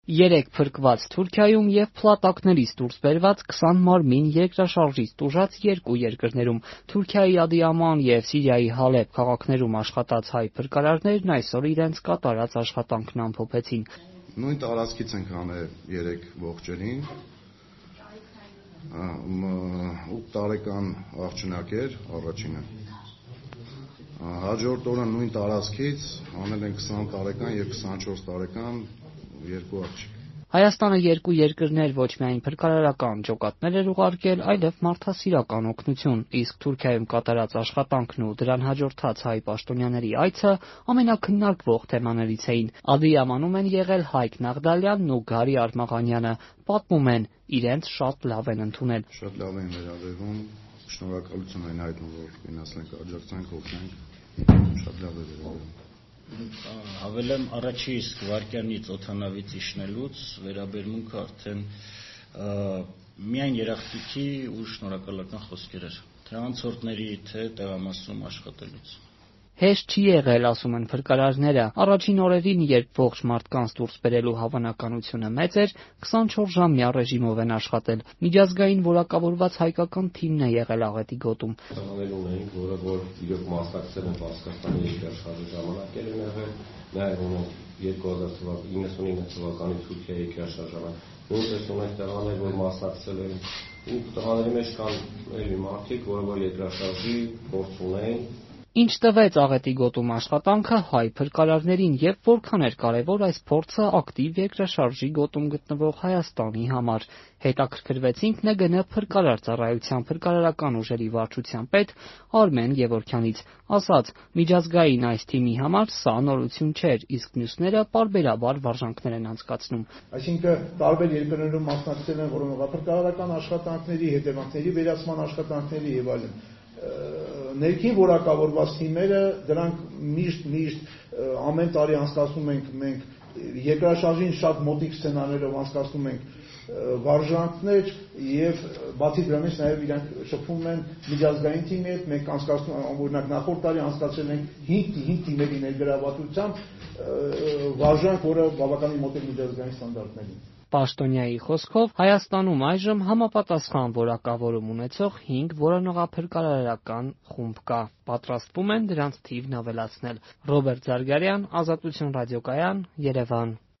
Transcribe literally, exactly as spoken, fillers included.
Երեք փրկված Թուրքիայում եւ փլատակներից դուրս բերված քսան մարմին երկրաշարժից տուժած երկու երկրներում Թուրքիայի Ադիաման եւ Սիրիայի Հալեբ քաղաքներում աշխատած հայ փրկարարներն այսօր իրենց կատարած աշխատանքն ամփոփեցին։ Նույն տարածքից ենք հանել երեք ողջերին։ ութ տարեկան աղջնակ էր առաջինը։ Հաջորդ օրը նույն տարածքից հանել են քսան տարեկան եւ քսանչորս տարեկան երկու աղջիկ։ Հայաստանը երկու երկրներ ոչ միայն փրկարարական ջոկատներ էր ուղարկել, այլև մարդասիրական օգնություն, իսկ Թուրքիայում կատարած աշխատանքն ու դրան հաջորդած հայ պաշտոնյաների այցը ամենակննարկվող թեմաներից էին։ Ադիամանում են եղել Հայկ Նաղդալյանն ու Գարի Արմաղանյանը, պատմում են, իրենց շատ լավ են ընդունել։ Շատ լավ են վերաբերվում, շնորհակալություն են հայտնում, որ գնացնենք, աջակցենք, օգնենք, շատ լավ է վերաբերվում։ Հավելեմ առաջի իսկ վարկյանից օդանավից իջնելուց վերաբերմունքը արդեն միայն երախտիկի ու շնորհակալական խոսքեր էր, թե անցորդների, թե տեղամասում աշխատելուց։ Հեշտ չի եղել, ասում են փրկարարները, առաջին օրերին, երբ ողջ մարդկանց դուրս բերելու հավանականությունը մեծ էր, քսանչորսժամյա ռեժիմով են աշխատել։ Միջազգային որակավորված հայկական թիմն է եղել աղետի գոտում։ Տղաներուն էինք, որը որ իրոք մասնակցել են Պարսկաստանի երկրաշարժի ժամանակել են եղել, նաև ունենք երկու հազար իննսունինը թվականի Թուրքիայի երկրաշարժը։ Նույնպես ունենք տղաներ, որ մասնակցել են, ու տղաների մեջ կան էլի մարդիկ, որը որ երկրաշարժի փորձ ունեն։ Ինչ տվեց աղետի գոտում աշխատանքը հայ փրկարարներին եւ որքան էր կարեւոր այս փորձը ակտիվ երկրաշարժի գոտում գտնվող Հայաստանի համար։ Հետաքրքրվեցինք Ն Գ Ն փրկարար ծառայության փրկարարական ուժերի վարչության պետ Արմեն Գևորգյանից, ասաց, միջազգային այս թիմի համար սա նորություն չէր, իսկ մյուսները պարբերաբար վարժանքներ են անցկացնում։ Այսինքն տարբեր երկրներում մասնակցել են որոնով փրկարարական աշխատանքների, հետևանքների վերացման աշխատանքների եւ այլն։ Ներքին որակավորված թիմերը դրանք միշտ միշտ ամեն տարի անցկացնում ենք մենք երկրաշարժին շատ մոտիկ սցենարներով անցկացնում ենք վարժանքներ եւ բացի դրանից նաեւ իրանք շփվում են միջազգային թիմի հետ, մենք անցկացնում օրինակ նախորդ տարի անցկացրել ենք հինգ թիմերի ներգրավվածությամբ վարժանք, որը բավականին մոտ է միջազգային ստանդարտներին։ Պաշտոնյայի խոսքով Հայաստանում այժմ համապատասխան որակավորում ունեցող հինգ որոնողափրկարարական խումբ կա, պատրաստվում են դրանց թիվն ավելացնել։ Ռոբերտ Զարգարյան, Ազատություն ռադիոկայան, Երևան։